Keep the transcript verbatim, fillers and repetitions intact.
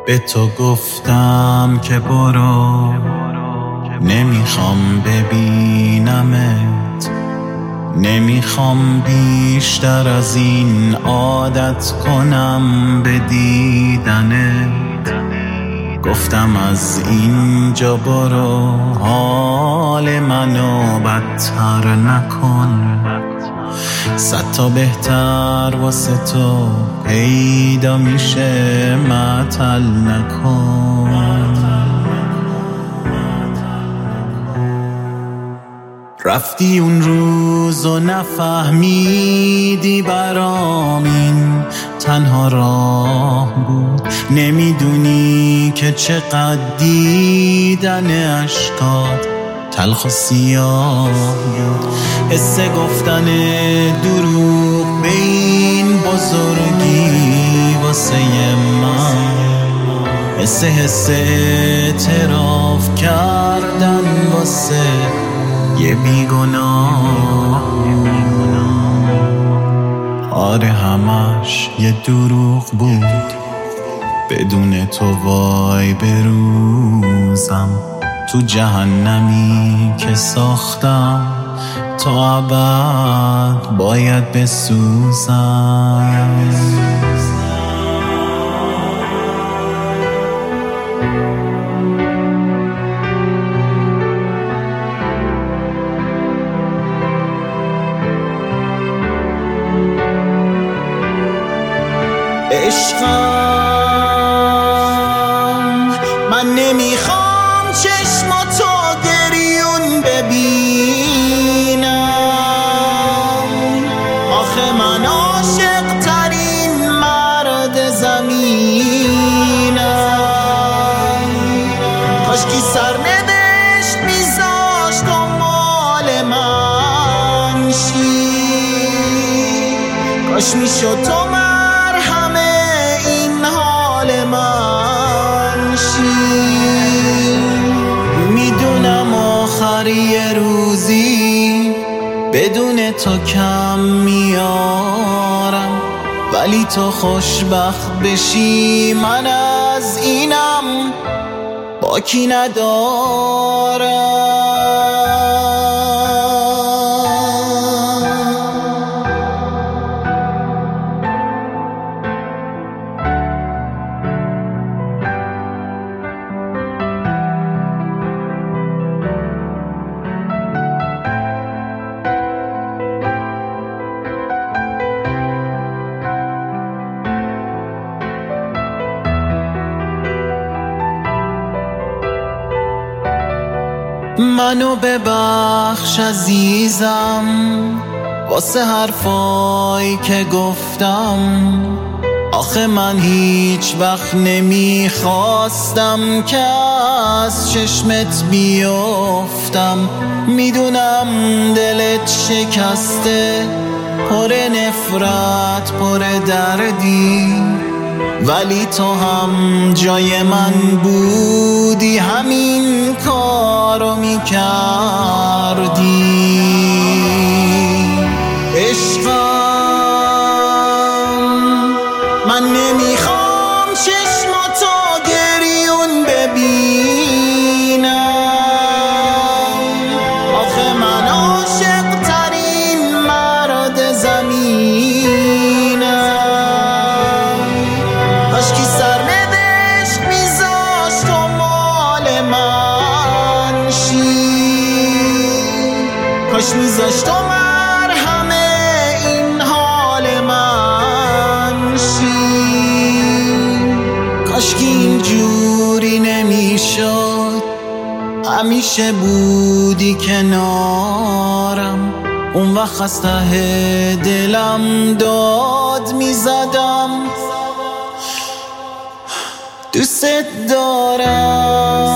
به تو گفتم که برو، نمیخوام ببینمت، نمیخوام بیشتر از این عادت کنم به دیدنت. گفتم از اینجا برو، حال منو بدتر نکن، صد تا بهتر واسه تو پیدا میشه، معطل نکن. رفتی اون روز و نفهمیدی برام این تنها راه بود، نمیدونی که چقدر دیدن عشقات تلخ و سیاه بود. حس گفتن دروغ به این بزرگی واسه من، حس حس اعتراف کردن واسه یه بیگناه. آره همش یه دروغ بود، بدون تو وای بروزم تو جهنمی که ساختم، تا ابد باید بسوزم. عشقم من نمیخوام چشماتو گریون ببینم، آخه من عاشق ترین مرد زمینم. کاشکی سرنوشت میذاشت و مال من شی، کاش میشد تو من شی. میدونم آخر یه روزی بدون تو کم میارم، ولی تو خوشبخت بشی من از اینم باکی ندارم. منو ببخش عزیزم واسه حرفایی که گفتم، آخه من هیچ وقت نمیخواستم که از چشمت بیفتم. میدونم دلت شکسته، پر نفرت پر دردی، ولی تو هم جای من بودی همین کارو میکردی. عشقم من نمیخوام چشماتو گریون ببینم، آخه من عاشق ترین مرد زمینم. کاشکی سرنوشت میذاشت و مال من شی، کاش میذاشت و مرهم این حال من شی. کاشکی اینجوری نمیشد، همیشه بودی کنارم، اون وقت از ته دلم داد میزدم دوست دارم.